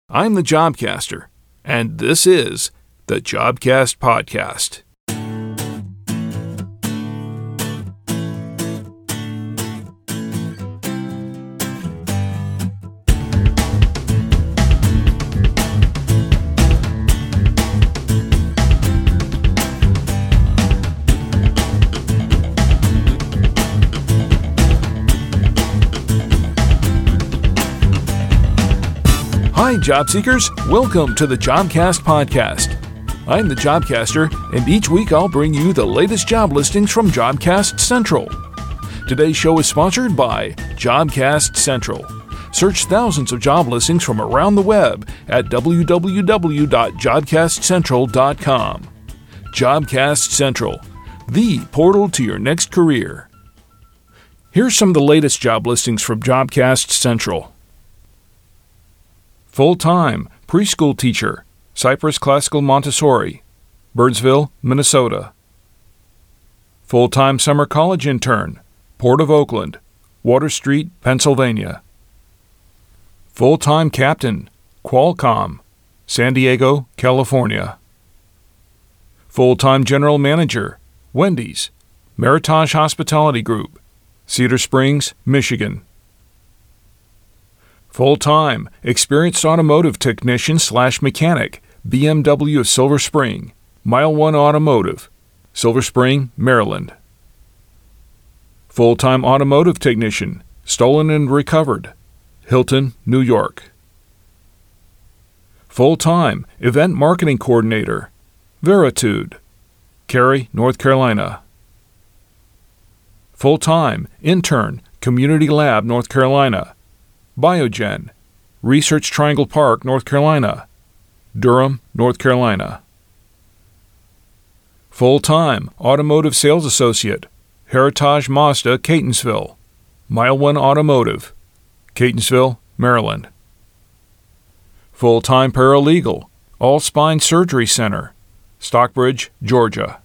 I'm the Jobcaster, and this is the Jobcast Podcast. Hi, job seekers. Welcome to the Jobcast Podcast. I'm the Jobcaster, and each week I'll bring you the latest job listings from Jobcast Central. Today's show is sponsored by Jobcast Central. Search thousands of job listings from around the web at www.jobcastcentral.com. Jobcast Central, the portal to your next career. Here's some of the latest job listings from Jobcast Central. Full-time preschool teacher, Cypress Classical Montessori, Birdsville, Minnesota. Full-time summer college intern, Port of Oakland, Water Street, Pennsylvania. Full-time captain, Qualcomm, San Diego, California. Full-time general manager, Wendy's, Meritage Hospitality Group, Cedar Springs, Michigan. Full-time, experienced automotive technician/mechanic, BMW of Silver Spring, Mile One Automotive, Silver Spring, Maryland. Full-time automotive technician, stolen and recovered, Hilton, New York. Full-time, event marketing coordinator, Veritude, Cary, North Carolina. Full-time, intern, Community Lab, North Carolina, Biogen, Research Triangle Park, North Carolina, Durham, North Carolina. Full-time automotive sales associate, Heritage Mazda, Catonsville, Mile One Automotive, Catonsville, Maryland. Full-time paralegal, All Spine Surgery Center, Stockbridge, Georgia.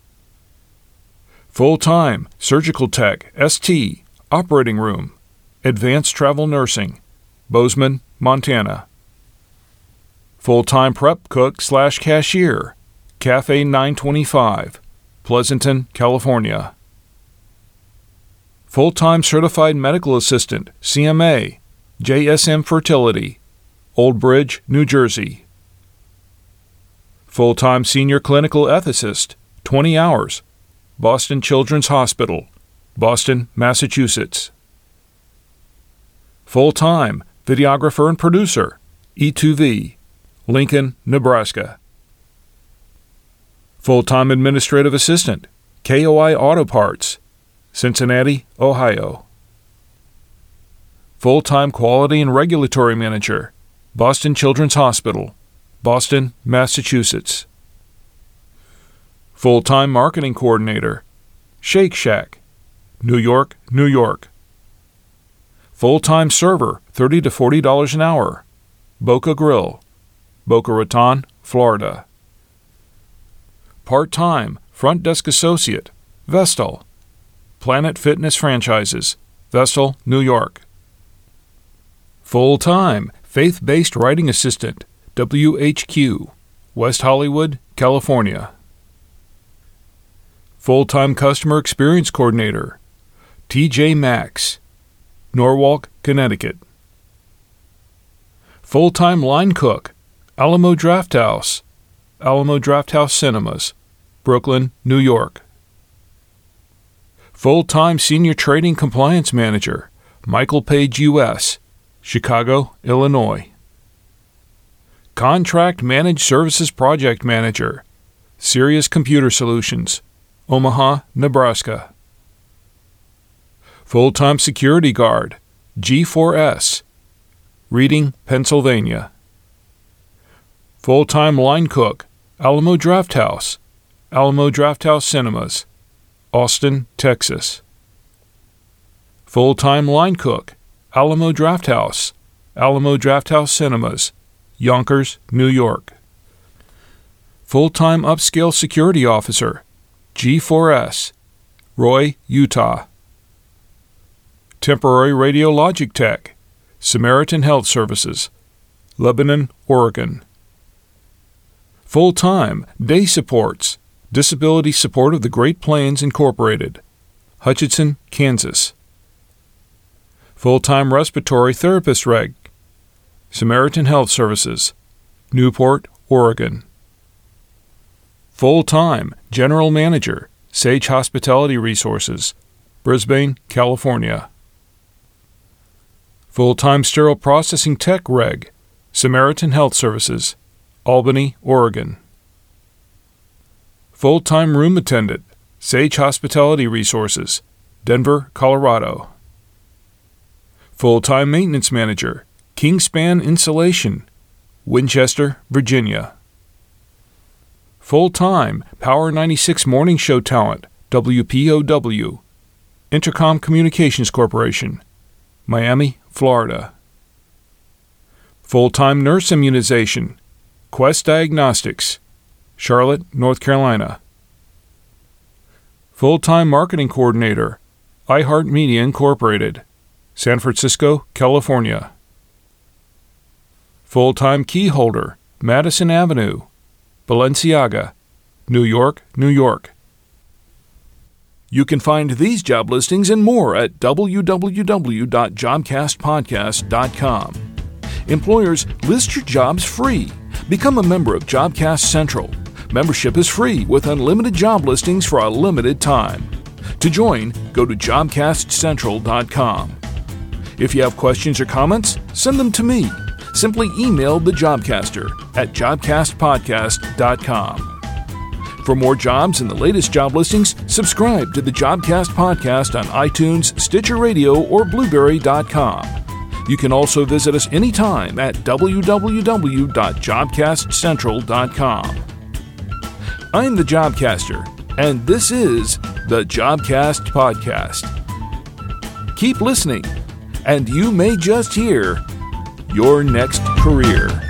Full-time surgical tech, ST, operating room, Advanced Travel Nursing, Bozeman, Montana. Full-time prep cook/cashier, Cafe 925, Pleasanton, California. Full-time certified medical assistant, CMA, JSM Fertility, Old Bridge, New Jersey. Full-time senior clinical ethicist, 20 hours, Boston Children's Hospital, Boston, Massachusetts. Full-time videographer and producer, E2V, Lincoln, Nebraska. Full-time administrative assistant, KOI Auto Parts, Cincinnati, Ohio. Full-time quality and regulatory manager, Boston Children's Hospital, Boston, Massachusetts. Full-time marketing coordinator, Shake Shack, New York, New York. Full-time server, $30 to $40 an hour, Boca Grill, Boca Raton, Florida. Part-time front desk associate, Vestal, Planet Fitness Franchises, Vestal, New York. Full-time faith-based writing assistant, WHQ, West Hollywood, California. Full-time customer experience coordinator, TJ Maxx, Norwalk, Connecticut. Full-time line cook, Alamo Drafthouse, Alamo Drafthouse Cinemas, Brooklyn, New York. Full-time senior trading compliance manager, Michael Page US, Chicago, Illinois. Contract managed services project manager, Sirius Computer Solutions, Omaha, Nebraska. Full-time security guard, G4S, Reading, Pennsylvania. Full-time line cook, Alamo Drafthouse, Alamo Drafthouse Cinemas, Austin, Texas. Full-time line cook, Alamo Drafthouse, Alamo Drafthouse Cinemas, Yonkers, New York. Full-time upscale security officer, G4S, Roy, Utah. Temporary radiologic tech, Samaritan Health Services, Lebanon, Oregon. Full-time Day Supports, Disability Support of the Great Plains, Incorporated, Hutchinson, Kansas. Full-time Respiratory Therapist Reg, Samaritan Health Services, Newport, Oregon. Full-time General Manager, Sage Hospitality Resources, Brisbane, California. Full-time Sterile Processing Tech Reg, Samaritan Health Services, Albany, Oregon. Full-time Room Attendant, Sage Hospitality Resources, Denver, Colorado. Full-time Maintenance Manager, Kingspan Insulation, Winchester, Virginia. Full-time Power 96 Morning Show Talent, WPOW, Intercom Communications Corporation, Miami, Florida. Full-time Nurse Immunization, Quest Diagnostics, Charlotte, North Carolina. Full-time Marketing Coordinator, iHeartMedia Incorporated, San Francisco, California. Full-time Key Holder, Madison Avenue, Balenciaga, New York, New York. You can find these job listings and more at www.jobcastpodcast.com. Employers, list your jobs free. Become a member of Jobcast Central. Membership is free with unlimited job listings for a limited time. To join, go to jobcastcentral.com. If you have questions or comments, send them to me. Simply email the Jobcaster at jobcastpodcast.com. For more jobs and the latest job listings, subscribe to the Jobcast Podcast on iTunes, Stitcher Radio, or Blueberry.com. You can also visit us anytime at www.jobcastcentral.com. I'm the Jobcaster, and this is the Jobcast Podcast. Keep listening, and you may just hear your next career.